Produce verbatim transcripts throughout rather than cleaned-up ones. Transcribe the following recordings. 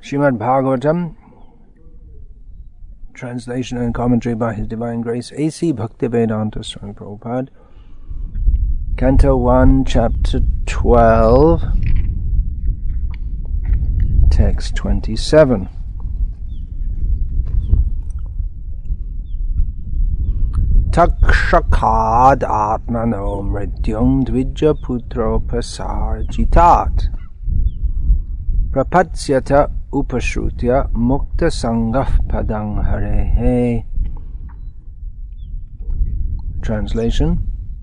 Srimad Bhagavatam, translation and commentary by His Divine Grace A C Bhaktivedanta Swami Prabhupada, Canto one, Chapter twelve, Text twenty-seven. Takshakad atmano mrityung dvijya putro pasarjitat prapatsyata upashrutya mukta sangah padang harehe. Translation.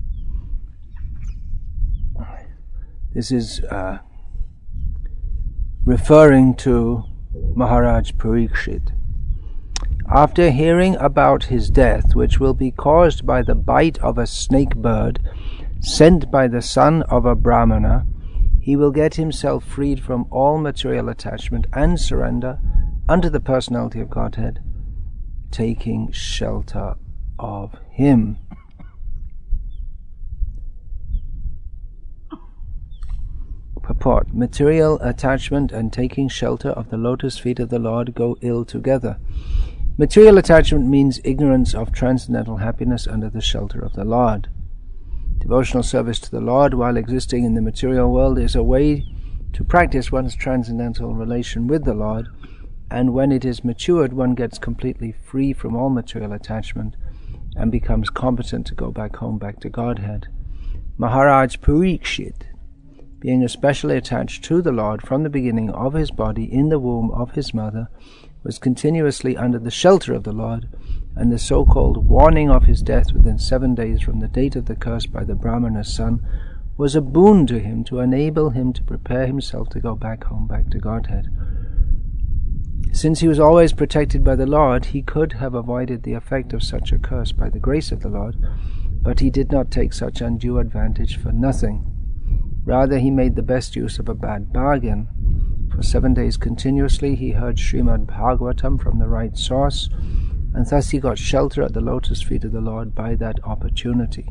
This is uh, referring to Maharaj Parikshit. After hearing about his death, which will be caused by the bite of a snake bird sent by the son of a Brahmana, he will get himself freed from all material attachment and surrender unto the personality of Godhead, taking shelter of Him. Purport. Material attachment and taking shelter of the lotus feet of the Lord go ill together. Material attachment means ignorance of transcendental happiness under the shelter of the Lord. Devotional service to the Lord while existing in the material world is a way to practice one's transcendental relation with the Lord, and when it is matured, one gets completely free from all material attachment and becomes competent to go back home, back to Godhead. Maharaj Parikshit, being especially attached to the Lord from the beginning of his body in the womb of his mother, was continuously under the shelter of the Lord, and the so-called warning of his death within seven days from the date of the curse by the Brahmana's son was a boon to him to enable him to prepare himself to go back home, back to Godhead. Since he was always protected by the Lord, he could have avoided the effect of such a curse by the grace of the Lord, but he did not take such undue advantage for nothing. Rather, he made the best use of a bad bargain. For seven days continuously he heard Srimad Bhagavatam from the right source, and thus he got shelter at the lotus feet of the Lord by that opportunity.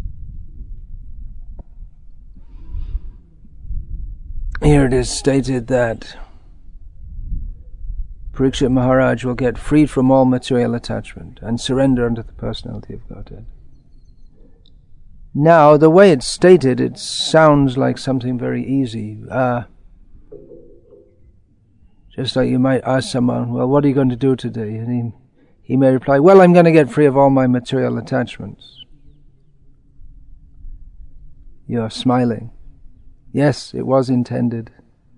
Here it is stated that Parikshit Maharaj will get freed from all material attachment and surrender unto the personality of Godhead. Now, the way it's stated, it sounds like something very easy. Uh, just like you might ask someone, well, what are you going to do today? And he, he may reply, well, I'm going to get free of all my material attachments. You're smiling. Yes, it was intended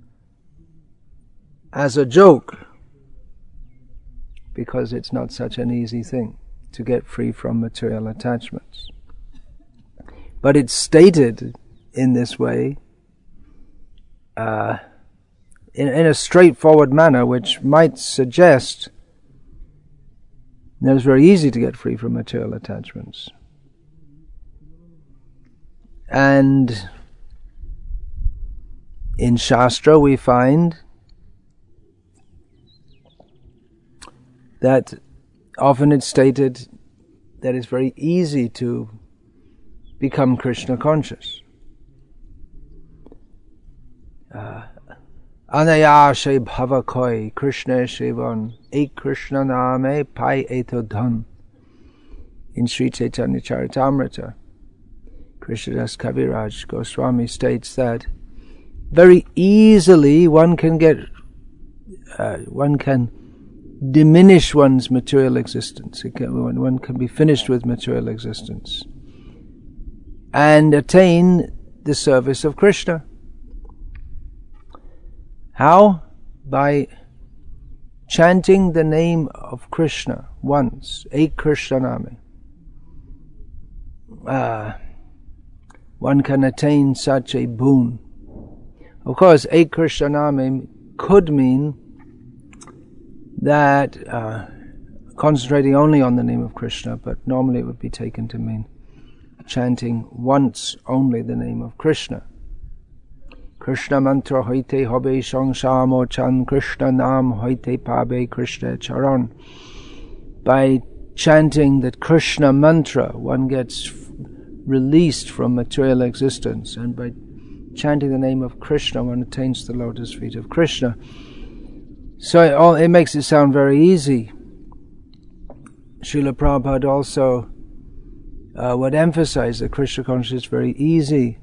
as a joke, because it's not such an easy thing to get free from material attachments. But it's stated in this way, uh, in, in a straightforward manner, which might suggest that it's very easy to get free from material attachments. And in Shastra we find that often it's stated that it's very easy to become Krishna conscious. Anayashe bhava koi Krishna shivan ek Krishna name pai eto dhan. In Sri Chaitanya Charitamrita, Krishnadas Kaviraj Goswami states that very easily one can get, uh, one can diminish one's material existence. It can, one can be finished with material existence and attain the service of Krishna. How? By chanting the name of Krishna once, Ek Krishna Name. Uh, one can attain such a boon. Of course, Ek Krishna Name could mean that uh, concentrating only on the name of Krishna, but normally it would be taken to mean chanting once only the name of Krishna. Krishna mantra hoite hobe shangshamo chan Krishna nam hoite pabe Krishna charan. By chanting that Krishna mantra, one gets released from material existence, and by chanting the name of Krishna, one attains the lotus feet of Krishna. So it, all, it makes it sound very easy. Srila Prabhupada also uh, would emphasize that Krishna consciousness is very easy.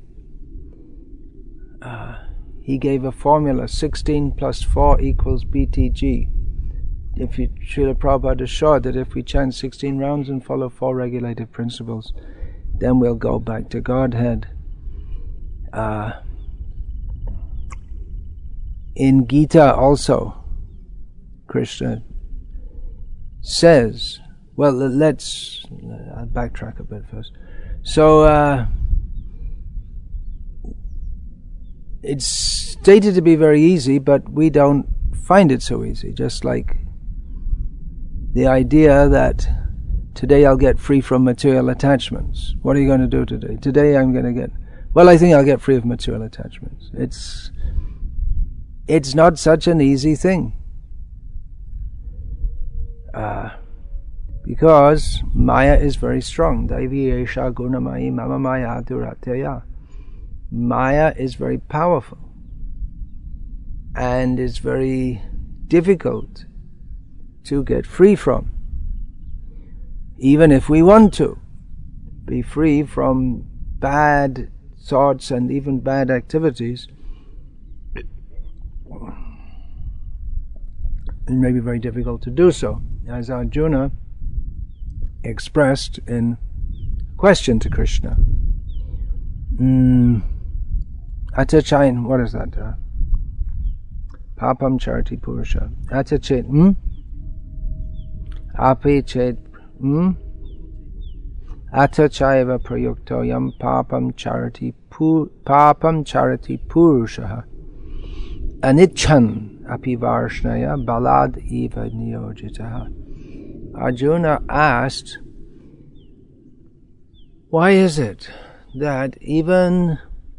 Uh, he gave a formula, sixteen plus four equals B T G. If you, Srila Prabhupada assured that if we chant sixteen rounds and follow four regulative principles, then we'll go back to Godhead. Uh, in Gita also, Krishna says, well, let's, I'll backtrack a bit first. So, uh, it's stated to be very easy, but we don't find it so easy. Just like the idea that today I'll get free from material attachments. What are you going to do today? Today I'm going to get, well, I think I'll get free of material attachments. It's, it's not such an easy thing. Uh, because Maya is very strong. Daivi esha gunamayi mama maya duratya. Maya is very powerful and is very difficult to get free from. Even if we want to be free from bad thoughts and even bad activities, it may be very difficult to do so, as Arjuna expressed in question to Krishna. Mm. Atachain, what is that? Uh, Papam charati purusha. Atachet, hmm? Api chet, hmm? Atachaiva prayukto yam papam charati pu, papam charati purusha. Anichan api varshnaya balad eva niyojitaha. Arjuna asked, why is it that even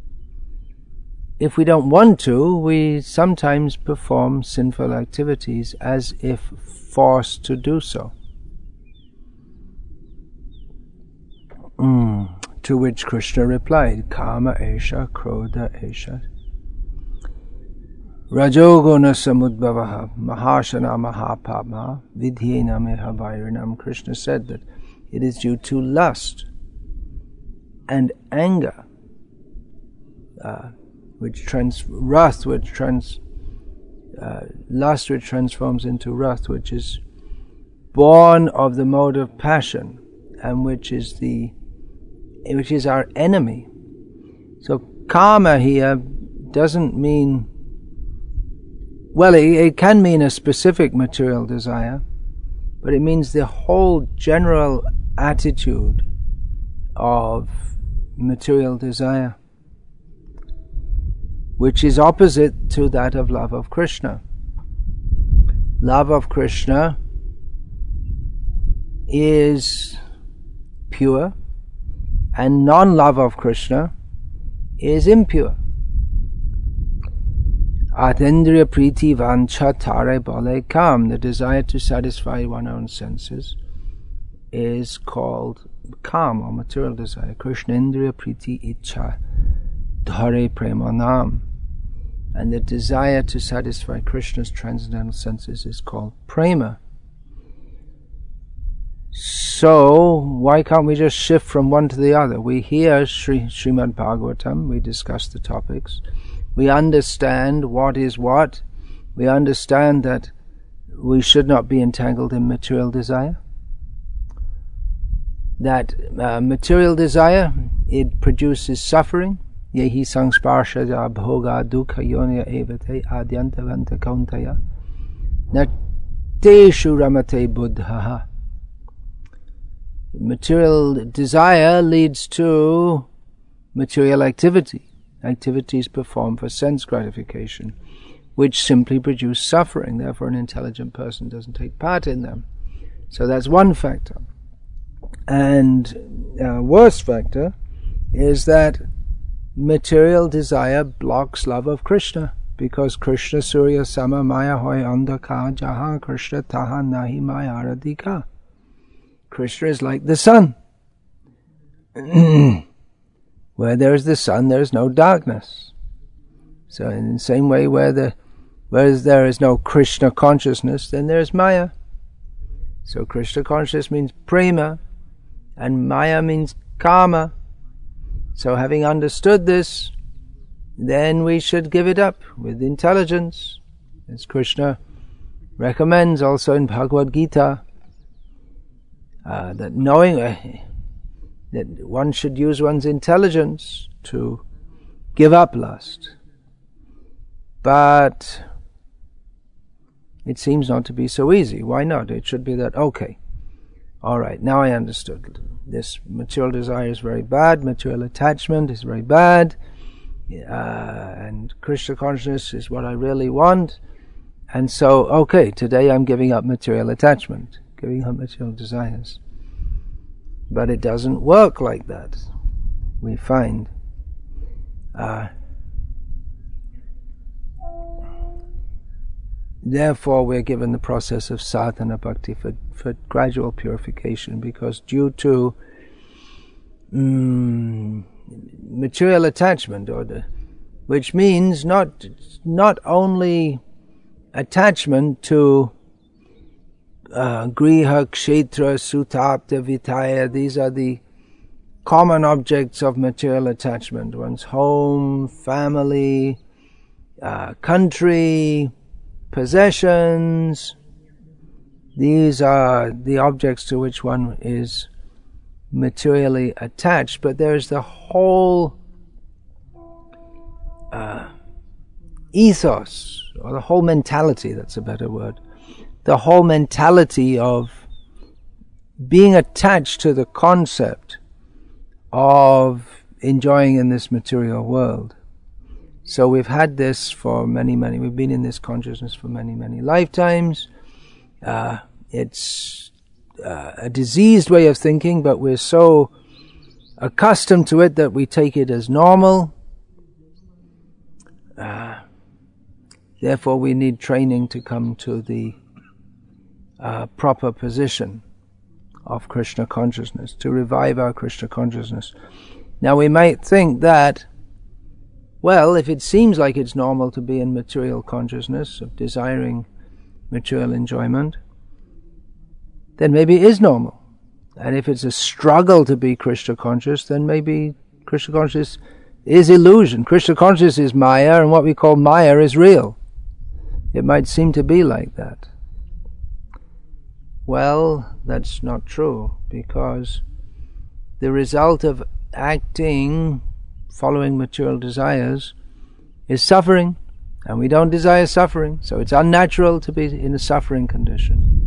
if we don't want to, we sometimes perform sinful activities as if forced to do so? Mm. To which Krishna replied, Kama esha, Krodha esha, Rajoguna samudbhavaha, Mahashana mahapama, Vidhyena meha vairinam. Krishna said that it is due to lust and anger, uh, which trans wrath, which trans uh, lust, which transforms into wrath, which is born of the mode of passion, and which is the which is our enemy. So karma here doesn't mean, well, it, it can mean a specific material desire, but it means the whole general attitude of material desire, which is opposite to that of love of Krishna. Love of Krishna is pure, and non-love of Krishna is impure. Atendriya priti vancha tare bale kam, the desire to satisfy one's own senses, is called kam, or material desire. Krishnendriya priti ichha dhare premanam, and the desire to satisfy Krishna's transcendental senses is called prema. So why can't we just shift from one to the other? We hear Sri, Srimad Bhagavatam, we discuss the topics, we understand what is what, we understand that we should not be entangled in material desire, that uh, material desire, it produces suffering. Yehi sangsparshaja bhoga dukha yonya evate adyantavanta kauntaya nateshu ramate buddhaha. Material desire leads to material activity, activities performed for sense gratification, which simply produce suffering. Therefore, an intelligent person doesn't take part in them. So that's one factor. And a worst factor is that material desire blocks love of Krishna, because Krishna Surya Sama Maya Hoy Andaka Jaha Krishna Taha Nahi Maya Radhika. Krishna is like the sun. Where there is the sun, there is no darkness. So in the same way, where the Whereas there is no Krishna consciousness, then there's Maya. So Krishna consciousness means prema, and Maya means kama. So having understood this, then we should give it up with intelligence, as Krishna recommends also in Bhagavad Gita, uh, that knowing uh, that one should use one's intelligence to give up lust. But it seems not to be so easy. Why not? It should be that, okay, all right, now I understood. This material desire is very bad, material attachment is very bad, uh, and Krishna consciousness is what I really want. And so, okay, today I'm giving up material attachment, giving up material desires. But it doesn't work like that, we find. Uh, therefore, we're given the process of sadhana bhakti for, for gradual purification, because due to mm, material attachment, or the, which means not not only attachment to uh, griha, kshetra, sutapta, vitaya. These are the common objects of material attachment: one's home, family, uh, country, possessions. These are the objects to which one is materially attached. But there's the whole uh, ethos, or the whole mentality, that's a better word, the whole mentality of being attached to the concept of enjoying in this material world. So we've had this for many, many, we've been in this consciousness for many, many lifetimes. Uh, it's uh, a diseased way of thinking, but we're so accustomed to it that we take it as normal. Uh, therefore we need training to come to the uh, proper position of Krishna consciousness, to revive our Krishna consciousness. Now we might think that, well, if it seems like it's normal to be in material consciousness, of desiring material enjoyment, then maybe it is normal. And if it's a struggle to be Krishna conscious, then maybe Krishna consciousness is illusion. Krishna consciousness is Maya, and what we call Maya is real. It might seem to be like that. Well, that's not true, because the result of acting following material desires is suffering, and we don't desire suffering, so it's unnatural to be in a suffering condition.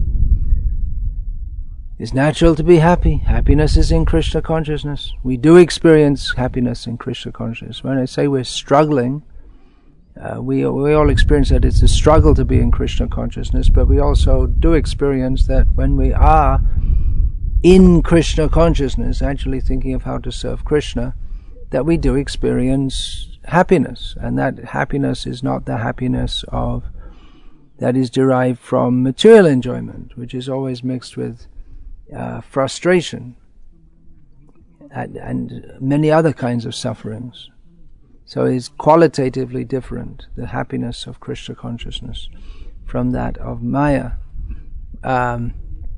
It's natural to be happy. Happiness is in Krishna consciousness. We do experience happiness in Krishna consciousness. When I say we're struggling, uh, we, we all experience that it's a struggle to be in Krishna consciousness, but we also do experience that when we are in Krishna consciousness, actually thinking of how to serve Krishna, that we do experience happiness, and that happiness is not the happiness of that is derived from material enjoyment, which is always mixed with uh, frustration and, and many other kinds of sufferings. So it is qualitatively different, the happiness of Krishna consciousness, from that of Maya. Um,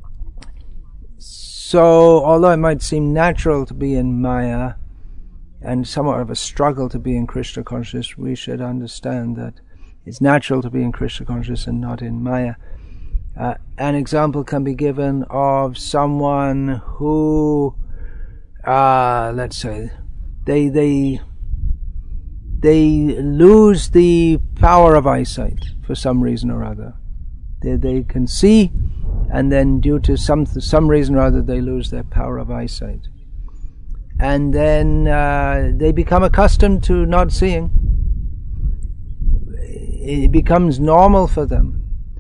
so, although it might seem natural to be in Maya, and somewhat of a struggle to be in Krishna consciousness, we should understand that it's natural to be in Krishna consciousness and not in Maya. Uh, an example can be given of someone who, uh, let's say, they they they lose the power of eyesight for some reason or other. They they can see, and then due to some some reason or other, they lose their power of eyesight. And then uh, they become accustomed to not seeing. It becomes normal for them.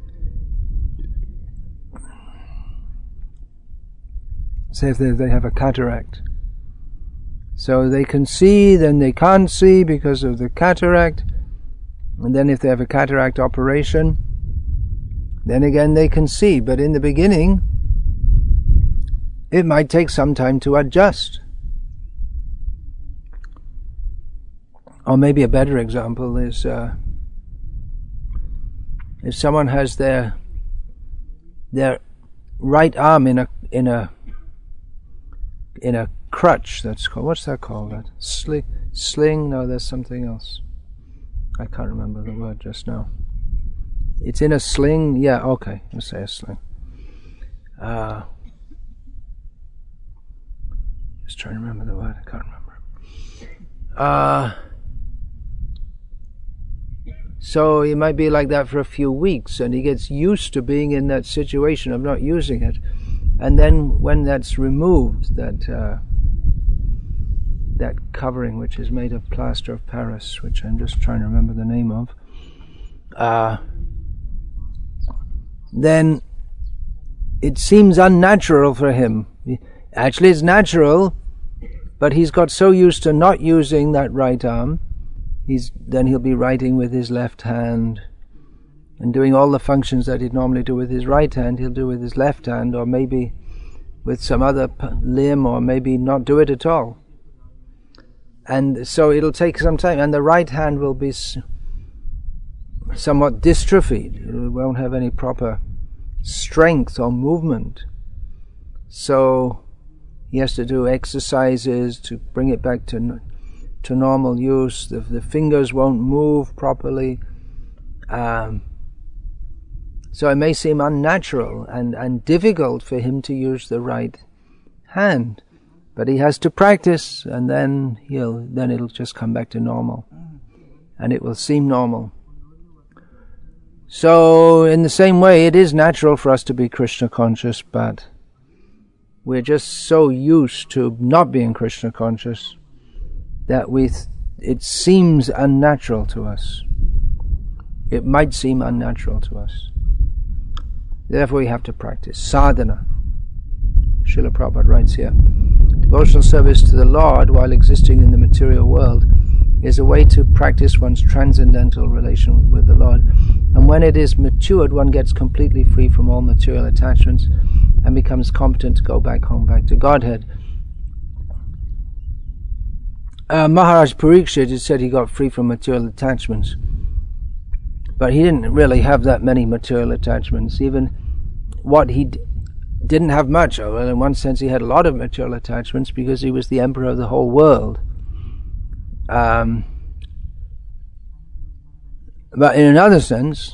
Say if they, they have a cataract. So they can see, then they can't see because of the cataract. And then if they have a cataract operation, then again they can see. But in the beginning, it might take some time to adjust. Or maybe a better example is uh, if someone has their their right arm in a in a in a crutch, that's called, what's that called? That sling? Sling? No, there's something else. I can't remember the word just now. It's in a sling. Yeah, okay. Let's say a sling. Uh, just trying to remember the word. I can't remember. Uh, so he might be like that for a few weeks, and he gets used to being in that situation of not using it. And then when that's removed, that uh, that covering, which is made of plaster of Paris, which I'm just trying to remember the name of, uh, then it seems unnatural for him. Actually, it's natural, but he's got so used to not using that right arm, he's then he'll be writing with his left hand and doing all the functions that he'd normally do with his right hand, he'll do with his left hand, or maybe with some other p- limb, or maybe not do it at all. And so it'll take some time, and the right hand will be s- somewhat dystrophied. It won't have any proper strength or movement. So he has to do exercises to bring it back to n- to normal use. The, the fingers won't move properly. Um, so it may seem unnatural and, and difficult for him to use the right hand. But he has to practice, and then he'll then it'll just come back to normal. And it will seem normal. So, in the same way, it is natural for us to be Krishna conscious, but we're just so used to not being Krishna conscious that we th- it seems unnatural to us. It might seem unnatural to us. Therefore, we have to practice sadhana. Srila Prabhupada writes here, devotional service to the Lord while existing in the material world is a way to practice one's transcendental relation with the Lord. And when it is matured, one gets completely free from all material attachments and becomes competent to go back home, back to Godhead. Uh, Maharaj Parikshit said he got free from material attachments, but he didn't really have that many material attachments. Even what he d- didn't have much of, well, in one sense he had a lot of material attachments because he was the emperor of the whole world. Um, but in another sense,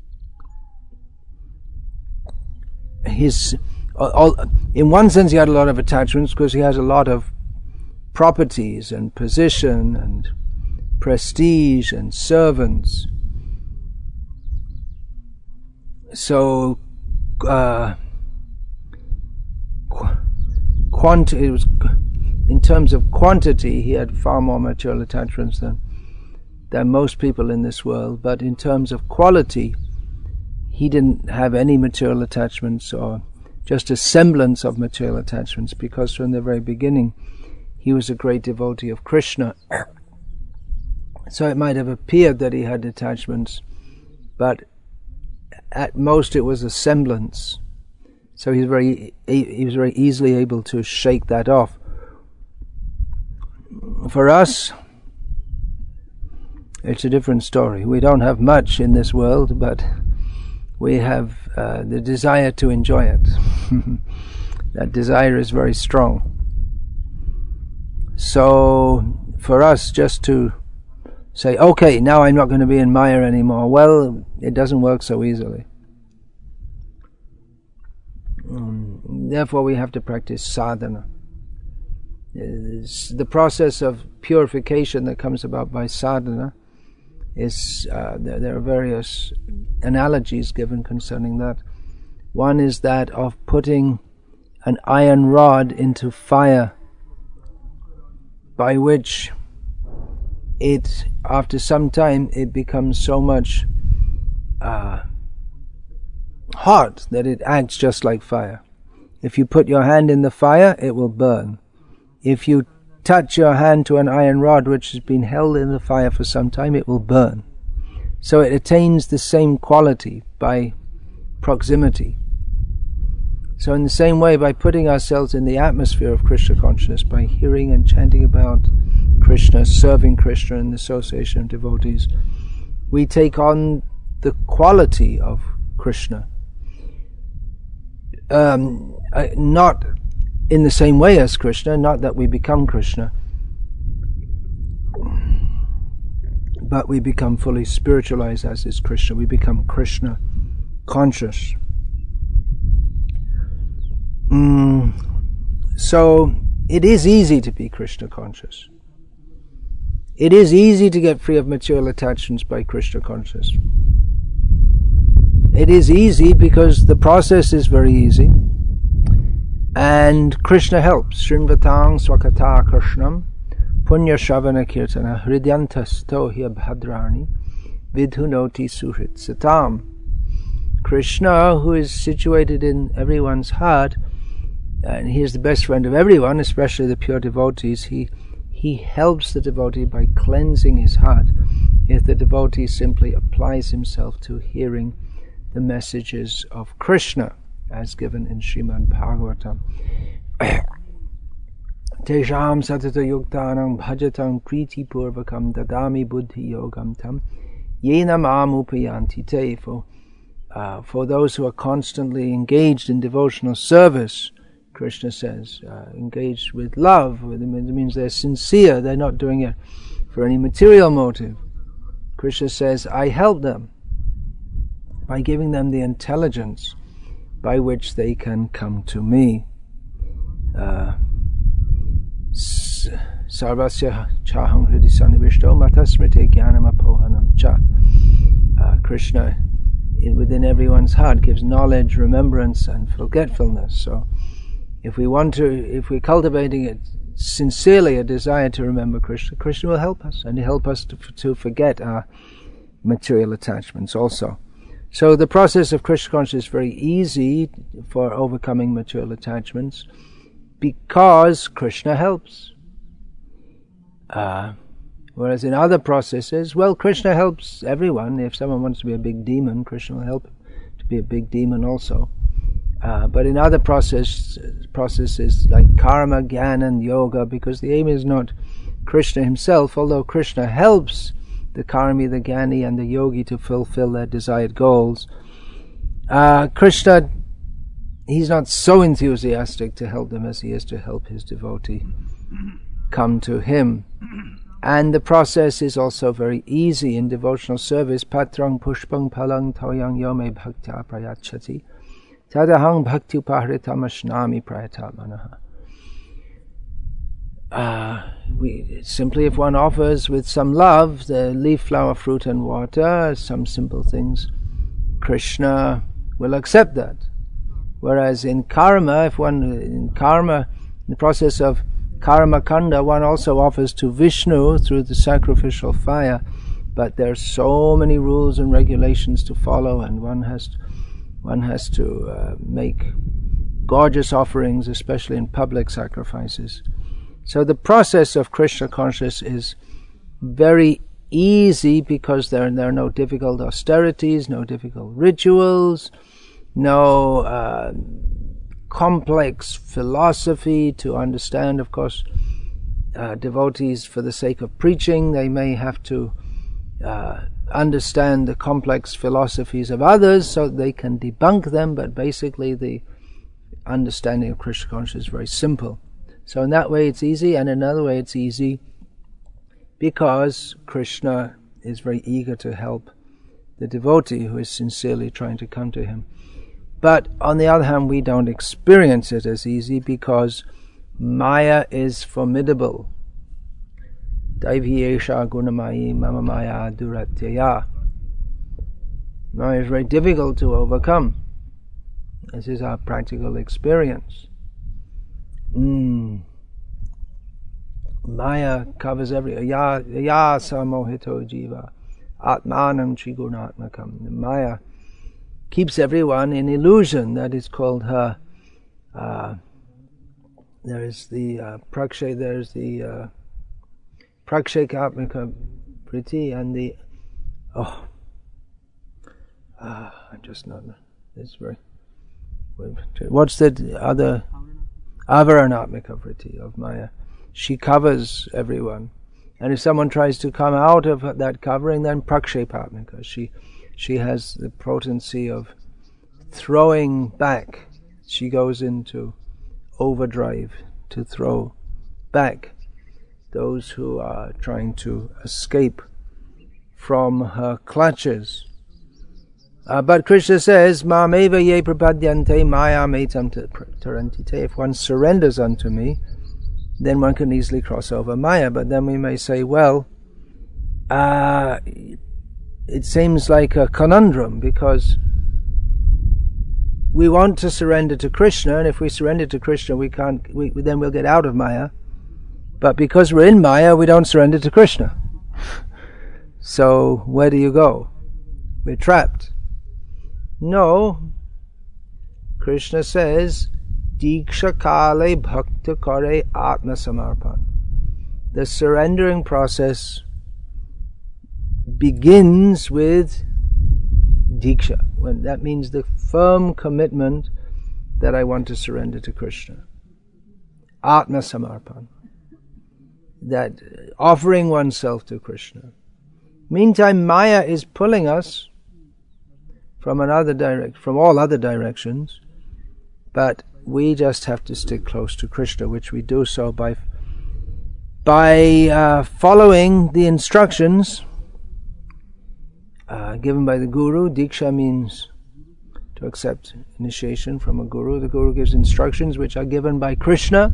his all, in one sense he had a lot of attachments because he has a lot of properties and position and prestige and servants. So uh, quant- it was in terms of quantity, he had far more material attachments than than most people in this world. But in terms of quality, he didn't have any material attachments, or just a semblance of material attachments, because from the very beginning he was a great devotee of Krishna. So it might have appeared that he had attachments, but at most it was a semblance. So he's very he was very easily able to shake that off. For us, it's a different story. We don't have much in this world, but we have uh, the desire to enjoy it. That desire is very strong. So for us just to say, okay, now I'm not going to be in Maya anymore, well, it doesn't work so easily. Um, therefore we have to practice sadhana. It's the process of purification that comes about by sadhana is, uh, there, there are various analogies given concerning that. One is that of putting an iron rod into fire, by which it, after some time, it becomes so much uh, hot that it acts just like fire. If you put your hand in the fire, it will burn. If you touch your hand to an iron rod which has been held in the fire for some time, it will burn. So it attains the same quality by proximity. So in the same way, by putting ourselves in the atmosphere of Krishna consciousness, by hearing and chanting about Krishna, serving Krishna in the association of devotees, we take on the quality of Krishna. Um, uh, not in the same way as Krishna, not that we become Krishna, but we become fully spiritualized as is Krishna. We become Krishna conscious. Mm, so it is easy to be Krishna conscious. It is easy to get free of material attachments by Krishna conscious. It is easy because the process is very easy, and Krishna helps. Shrinvatang swakata krishnam punya shavana kirtana hridyantas tohya bhadrani vidhunoti suhrit satam. Krishna, who is situated in everyone's heart, and he is the best friend of everyone, especially the pure devotees, he he helps the devotee by cleansing his heart if the devotee simply applies himself to hearing the messages of Krishna as given in Srimad Bhagavatam. Tejam satata yuktanam bhajatam priti purvakam dadami buddhi yogam tam yena maam upayanti te. For, uh, for those who are constantly engaged in devotional service, Krishna says, uh, engaged with love, it means they're sincere, they're not doing it for any material motive. Krishna says, I help them by giving them the intelligence by which they can come to me. Uh, Sarvasya chaham hridi sanivishto matasmrite jnanam apohanam cha. Krishna, in, within everyone's heart, gives knowledge, remembrance, and forgetfulness. So, if we want to, if we're cultivating it sincerely, a desire to remember Krishna, Krishna will help us, and He'll help us to, to forget our material attachments also. So the process of Krishna consciousness is very easy for overcoming material attachments because Krishna helps. Uh, whereas in other processes, well, Krishna helps everyone. If someone wants to be a big demon, Krishna will help him to be a big demon also. Uh, but in other process, processes like karma, jnana and yoga, because the aim is not Krishna himself, although Krishna helps the karmi, the jnani and the yogi to fulfill their desired goals, uh, Krishna, he's not so enthusiastic to help them as he is to help his devotee come to him. And the process is also very easy in devotional service. Patrang pushpang palang tawyang yome bhaktya prayachati tadahang bhakti upahritam ashnami prayatamanaha. Uh, we, simply if one offers with some love the leaf, flower, fruit and water, some simple things, Krishna will accept that. Whereas in karma, if one, in karma, in the process of karma kanda, one also offers to Vishnu through the sacrificial fire, but there are so many rules and regulations to follow, and one has to, one has to uh, make gorgeous offerings, especially in public sacrifices. So the process of Krishna consciousness is very easy because there, there are no difficult austerities, no difficult rituals, no uh, complex philosophy to understand. Of course, uh, devotees, for the sake of preaching, they may have to uh, understand the complex philosophies of others so they can debunk them, but basically the understanding of Krishna consciousness is very simple. So in that way it's easy, and in another way it's easy because Krishna is very eager to help the devotee who is sincerely trying to come to him. But on the other hand, we don't experience it as easy because Maya is formidable. Daiviyesha gunamayi mama maya duratyaya. Maya is very difficult to overcome. This is our practical experience. Mm. Maya covers every ya ya samohito jiva atmanam trigunatmakam. Maya keeps everyone in illusion. That is called her. Uh, there is the uh, prakshe. There is the uh, prakshekatmika priti and the oh. Uh, I just not. It's very. What's the other? Avaranatmika vritti of Maya. She covers everyone. And if someone tries to come out of that covering, then prakshepatmika. She She has the potency of throwing back. She goes into overdrive to throw back those who are trying to escape from her clutches. Uh, but Krishna says, Mameva ye prapadyante maya metam tarantite. If one surrenders unto me, then one can easily cross over Maya. But then we may say, well, uh, it seems like a conundrum, because we want to surrender to Krishna, and if we surrender to Krishna, we can't. We, then we'll get out of Maya. But because we're in Maya, we don't surrender to Krishna. So where do you go? We're trapped. No. Krishna says, Diksha kale bhakta kare atma samarpan. The surrendering process begins with Diksha. When that means the firm commitment that I want to surrender to Krishna. Atma samarpan. That offering oneself to Krishna. Meantime, Maya is pulling us from another direct, from all other directions, but we just have to stick close to Krishna, which we do so by by uh, following the instructions uh, given by the Guru. Diksha means to accept initiation from a Guru. The Guru gives instructions which are given by Krishna.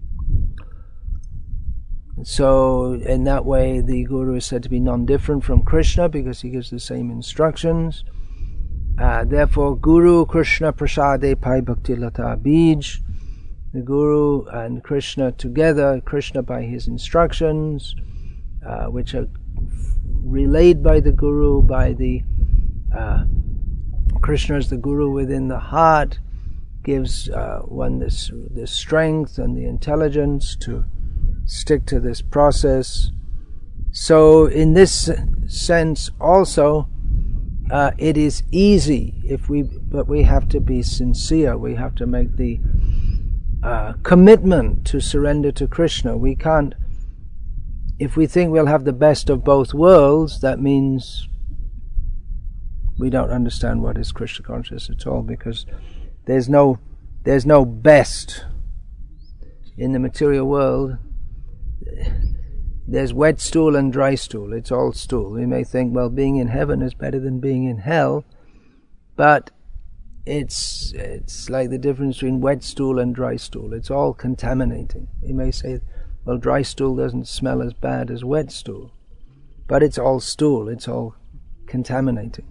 So, in that way, the Guru is said to be non-different from Krishna, because he gives the same instructions. Uh, therefore, Guru Krishna Prasade Pai Bhakti Lata Bij. The Guru and Krishna together, Krishna by his instructions, uh, which are relayed by the Guru, by the uh, Krishna as the Guru within the heart, gives uh, one this, this strength and the intelligence to stick to this process. So in this sense also, uh, it is easy if we, but we have to be sincere. We have to make the uh, commitment to surrender to Krishna. We can't, if we think we'll have the best of both worlds, that means we don't understand what is Krishna consciousness at all, because there's no there's no best in the material world. There's wet stool and dry stool. It's all stool. We may think, well, being in heaven is better than being in hell, but it's it's like the difference between wet stool and dry stool. It's all contaminating. We may say, well, dry stool doesn't smell as bad as wet stool, but it's all stool. It's all contaminating.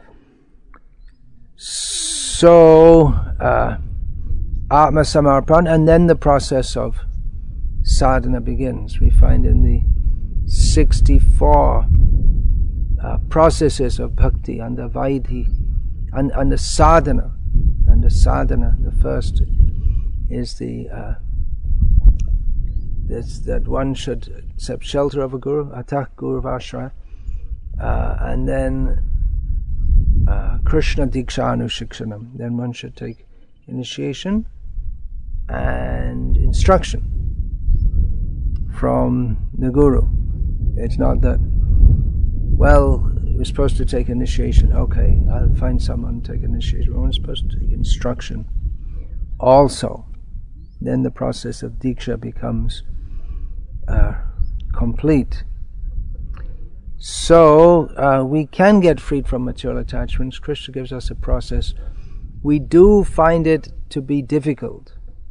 So, uh, Atma Samarpan, and then the process of sadhana begins. We find in the sixty-four uh, processes of bhakti under Vaidhi, and under sadhana, under sadhana, the first is the uh, this, that one should accept shelter of a guru, atak guru vashraya, uh, and then uh, Krishna Dikshanu Shikshanam. Then one should take initiation and instruction from the Guru. It's not that, well, we're supposed to take initiation. Okay, I'll find someone to take initiation. We're supposed to take instruction also. Then the process of Diksha becomes uh, complete. So uh, we can get freed from material attachments. Krishna gives us a process. We do find it to be difficult.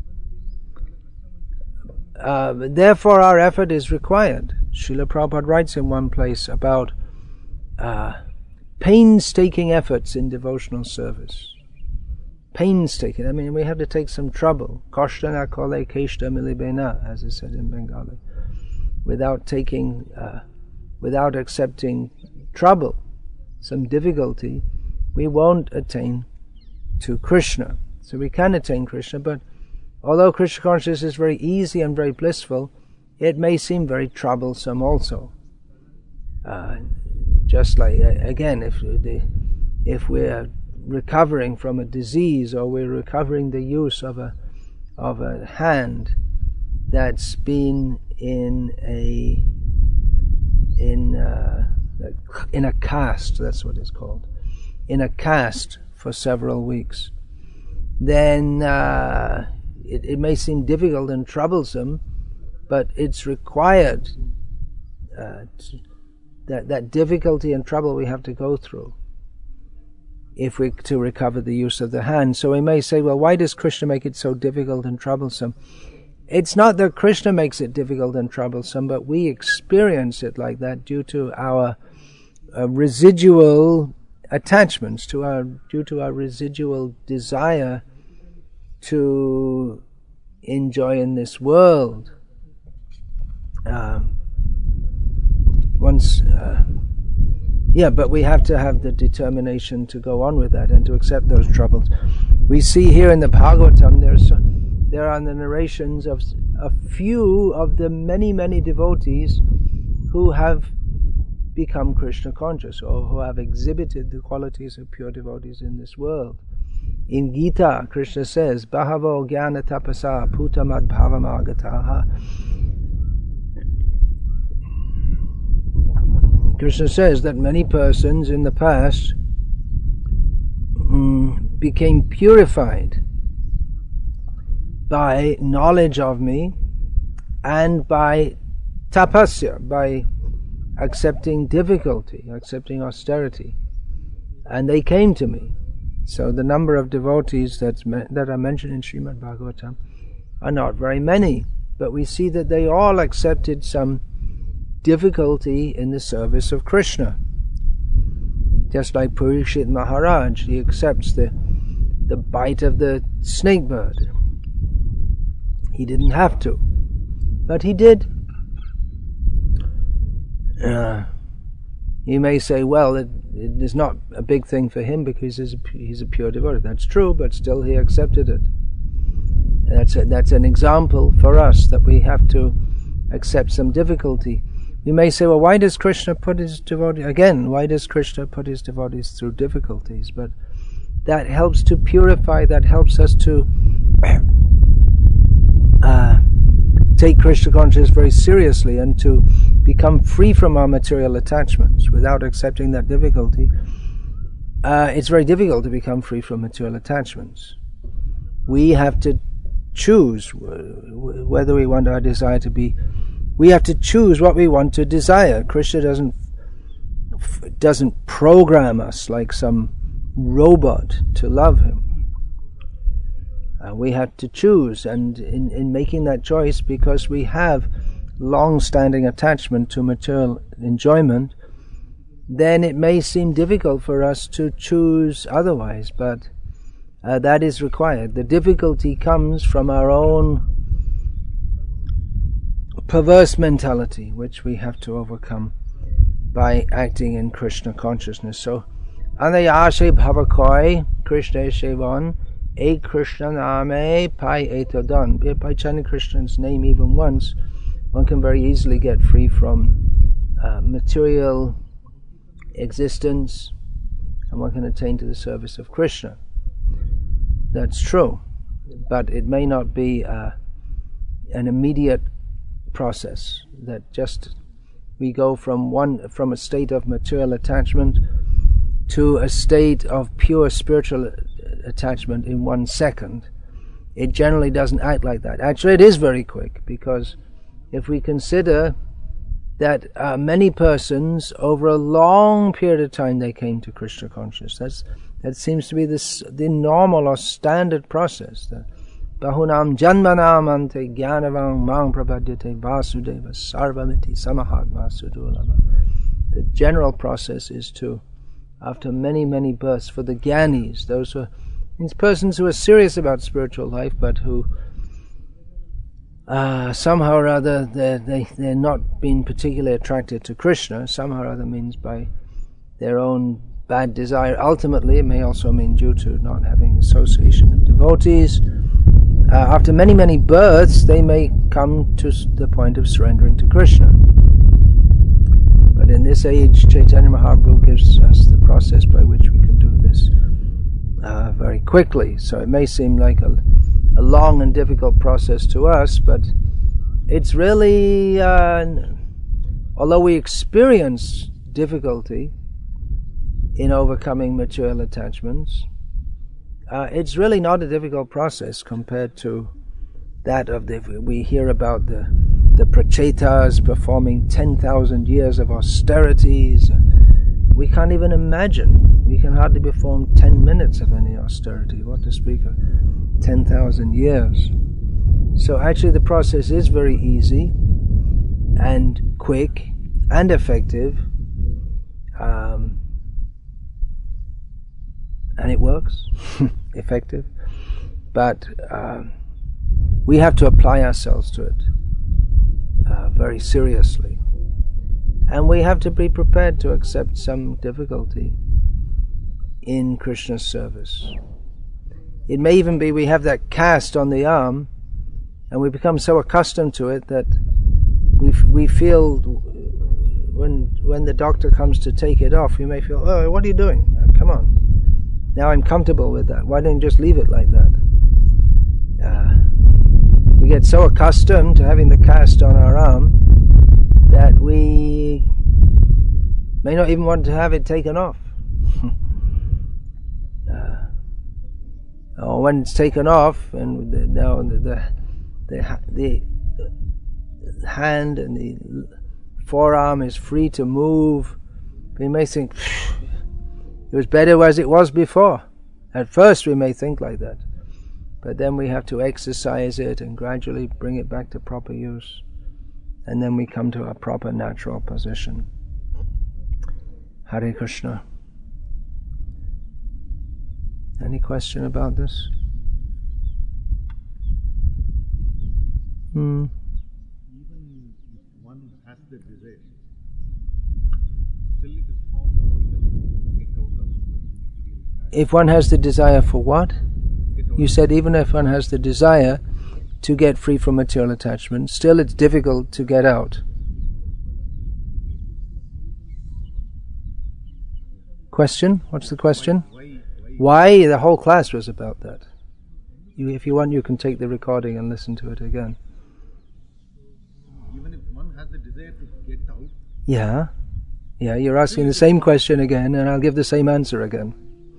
Uh, therefore our effort is required. Srila Prabhupada writes in one place about uh, painstaking efforts in devotional service. Painstaking, I mean, we have to take some trouble. Kashtana kole keshta milibena, as is said in Bengali. Without taking, uh, without accepting trouble, some difficulty, we won't attain to Krishna. So we can attain Krishna, but although Krishna consciousness is very easy and very blissful, it may seem very troublesome also. Uh, just like, again, if the, if we're recovering from a disease, or we're recovering the use of a of a hand that's been in a in a, in a cast, that's what it's called. in a caste for several weeks, then uh, it, it may seem difficult and troublesome, but it's required, uh, to, that, that difficulty and trouble we have to go through if we to recover the use of the hand. So we may say, well, why does Krishna make it so difficult and troublesome? It's not that Krishna makes it difficult and troublesome, but we experience it like that due to our uh, residual attachments, to our due to our residual desire to enjoy in this world. Um, once, uh, yeah, but we have to have the determination to go on with that and to accept those troubles. We see here in the Bhagavatam, there's there are the narrations of a few of the many, many devotees who have become Krishna conscious, or who have exhibited the qualities of pure devotees in this world. In Gita, Krishna says, Bahavo Jnana Tapasa Putamad Bhavamagataha. Krishna says that many persons in the past mm, became purified by knowledge of me and by tapasya, by accepting difficulty, accepting austerity. And they came to me. So the number of devotees that's me- that are mentioned in Srimad Bhagavatam are not very many, but we see that they all accepted some difficulty in the service of Krishna. Just like Parikshit Maharaj, he accepts the the bite of the snake bird. He didn't have to, but he did. Uh, you may say, well, it, it is not a big thing for him because he's a, he's a pure devotee. That's true, but still he accepted it. That's a, that's an example for us that we have to accept some difficulty. You may say, well, why does Krishna put his devotees, again, why does Krishna put his devotees through difficulties? But that helps to purify, that helps us to uh, take Krishna consciousness very seriously and to become free from our material attachments. Without accepting that difficulty, uh, it's very difficult to become free from material attachments. We have to choose whether we want our desire to be We have to choose what we want to desire. Krishna doesn't doesn't program us like some robot to love him. Uh, we have to choose, and in, in making that choice, because we have long-standing attachment to material enjoyment, then it may seem difficult for us to choose otherwise, but uh, that is required. The difficulty comes from our own perverse mentality, which we have to overcome by acting in Krishna consciousness. So, anayashe bhavakoi Krishna shevan e Krishna name pai etodan. By chanting Krishna's name even once, one can very easily get free from uh, material existence, and one can attain to the service of Krishna. That's true, but it may not be uh, an immediate process, that just we go from one from a state of material attachment to a state of pure spiritual attachment in one second. It generally doesn't act like that. Actually, it is very quick, because if we consider that uh, many persons over a long period of time they came to Krishna consciousness, that's that seems to be this the normal or standard process. The, Bahunam janmanam ante jnanavang mang prapadyate vasudeva sarvamiti samahatma sudulava. The general process is to, after many, many births, for the jnanis, those who are, these persons who are serious about spiritual life, but who uh, somehow or other they're, they, they're not being particularly attracted to Krishna, somehow or other means by their own bad desire. Ultimately, it may also mean due to not having association of devotees. Uh, after many, many births, they may come to the point of surrendering to Krishna. But in this age, Chaitanya Mahaprabhu gives us the process by which we can do this uh, very quickly. So it may seem like a, a long and difficult process to us, but it's really, uh, although we experience difficulty, in overcoming material attachments. Uh, it's really not a difficult process compared to that of the, we hear about the the prachetas performing ten thousand years of austerities. We can't even imagine. We can hardly perform ten minutes of any austerity, what to speak of ten thousand years. So actually the process is very easy and quick and effective, um, and it works, effective, but uh, we have to apply ourselves to it uh, very seriously, and we have to be prepared to accept some difficulty in Krishna's service. It may even be we have that cast on the arm and we become so accustomed to it that we f- we feel when when the doctor comes to take it off, you may feel, oh, what are you doing? Uh, come on. Now I'm comfortable with that. Why don't you just leave it like that? Uh, we get so accustomed to having the cast on our arm that we may not even want to have it taken off. uh, or when it's taken off, and the, now the, the the the hand and the forearm is free to move, we may think it was better as it was before. At first we may think like that, but then we have to exercise it and gradually bring it back to proper use, and then we come to our proper natural position. Hare Krishna. Any question about this? Hmm. Even if one has the desire, still it is how difficult to get out of the material. If one has the desire for what? You said even if one has the desire to get free from material attachment, still it's difficult to get out. Question? What's the question? Why? Why? Why? The whole class was about that. You, if you want, you can take the recording and listen to it again. Even if one has the desire to get out, Yeah. Yeah, you're asking the same question again, and I'll give the same answer again.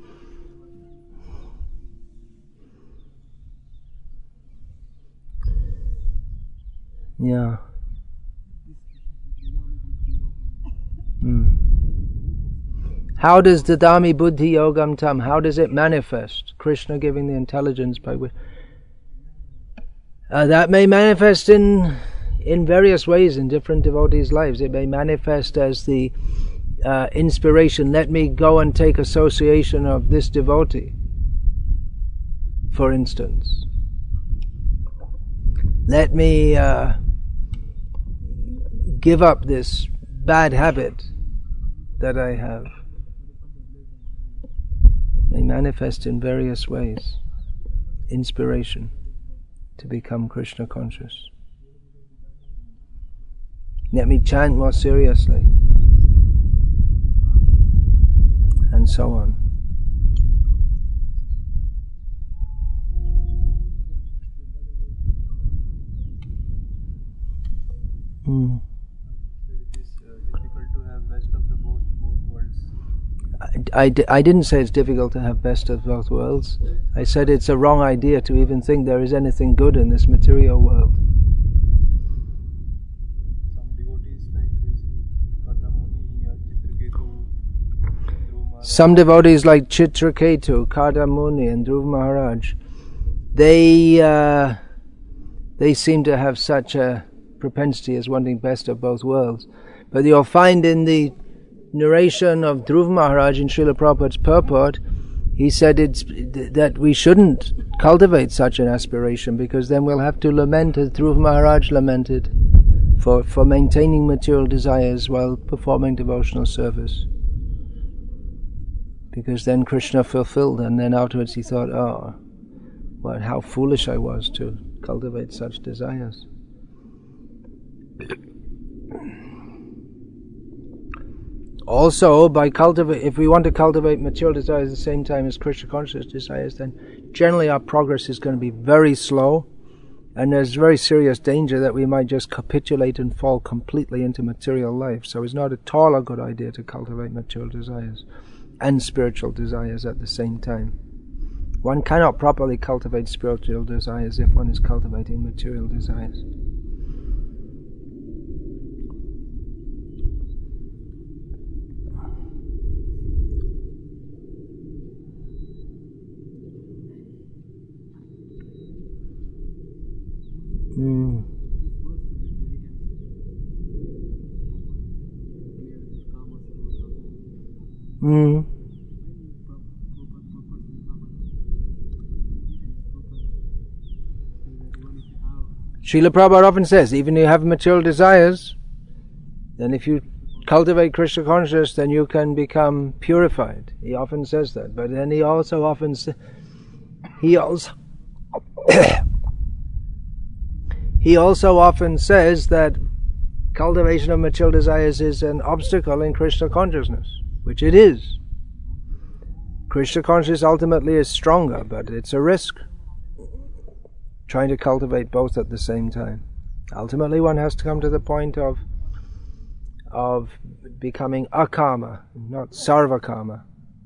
Yeah. Hmm. How does Dadami Buddhi Yogam Tam, how does it manifest? Krishna giving the intelligence by which... Uh, that may manifest in in various ways in different devotees' lives. It may manifest as the uh, inspiration, let me go and take association of this devotee, for instance. Let me uh, give up this bad habit that I have. May manifest in various ways. Inspiration to become Krishna conscious. Let me chant more seriously. And so on. Hmm. It is uh, difficult to have best of the both both worlds. I, I, di- I didn't say it's difficult to have best of both worlds. I said it's a wrong idea to even think there is anything good in this material world. Some devotees like Kardamuni or Chitraketu, Dhruva Maharaj, Some devotees like Chitraketu, Kardamuni and Dhruva Maharaj, they, uh, they seem to have such a propensity as wanting best of both worlds. But you'll find in the narration of Dhruva Maharaj in Srila Prabhupada's purport, he said it's that we shouldn't cultivate such an aspiration, because then we'll have to lament as Dhruva Maharaj lamented for, for maintaining material desires while performing devotional service. Because then Krishna fulfilled, and then afterwards he thought, oh, well, how foolish I was to cultivate such desires. Also, by cultivate, if we want to cultivate material desires at the same time as Krishna conscious desires, then generally our progress is going to be very slow, and there's very serious danger that we might just capitulate and fall completely into material life. So it's not at all a good idea to cultivate material desires. and spiritual desires at the same time. One cannot properly cultivate spiritual desires if one is cultivating material desires. Mm. Mm. Srila Prabhupada often says, even if you have material desires, then if you cultivate Krishna consciousness, then you can become purified. He often says that. But then he also often sa- he also he also often says that cultivation of material desires is an obstacle in Krishna consciousness, which it is. Krishna consciousness ultimately is stronger, but it's a risk trying to cultivate both at the same time. Ultimately, one has to come to the point of of becoming akama, not sarvakama,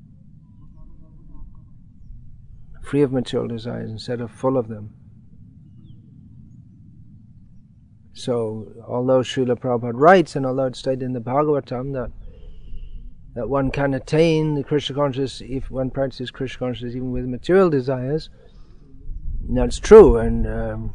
free of material desires instead of full of them. So, although Srila Prabhupada writes, and although it's stated in the Bhagavatam that that one can attain the Krishna consciousness if one practices Krishna consciousness even with material desires, that's true, and um,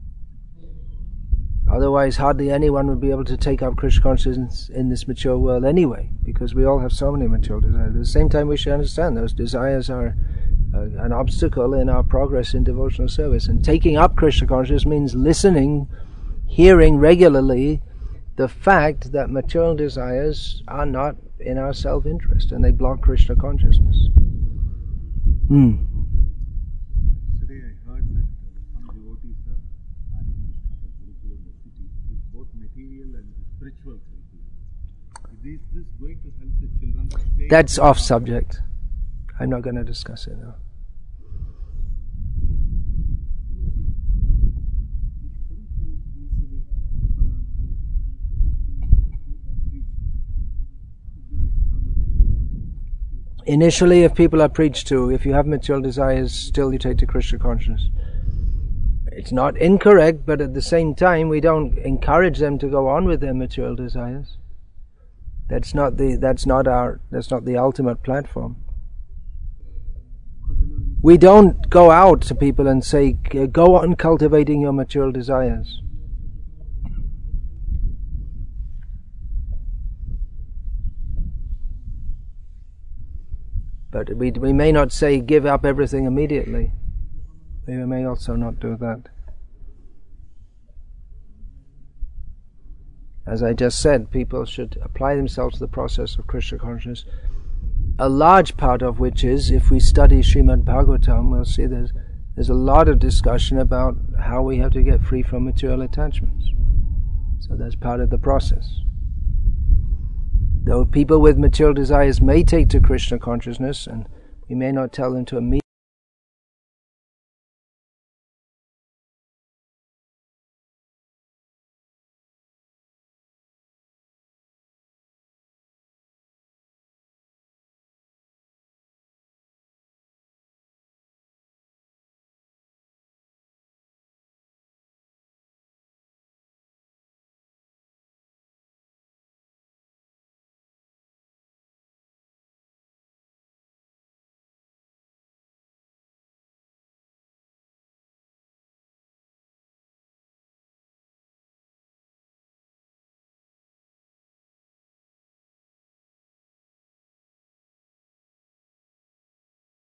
otherwise hardly anyone would be able to take up Krishna consciousness in this mature world anyway, because we all have so many material desires. But at the same time, we should understand those desires are uh, an obstacle in our progress in devotional service. And taking up Krishna consciousness means listening, hearing regularly the fact that material desires are not in our self-interest, and they block Krishna consciousness. Hmm. Today I heard that some devotees are planning to start a Gurukula in the city with both material and spiritual curriculum. Is this going to help the children stay? That's off subject. I'm not going to discuss it now. Initially, if people are preached to, if you have material desires, still you take to Krishna consciousness. It's not incorrect, but at the same time, we don't encourage them to go on with their material desires. That's not the that's not our that's not the ultimate platform. We don't go out to people and say, "Go on cultivating your material desires." But we we may not say give up everything immediately. We may also not do that. As I just said, people should apply themselves to the process of Krishna consciousness, a large part of which is, if we study Srimad Bhagavatam, we'll see there's, there's a lot of discussion about how we have to get free from material attachments. So that's part of the process. Though people with material desires may take to Krishna consciousness, and we may not tell them to immediately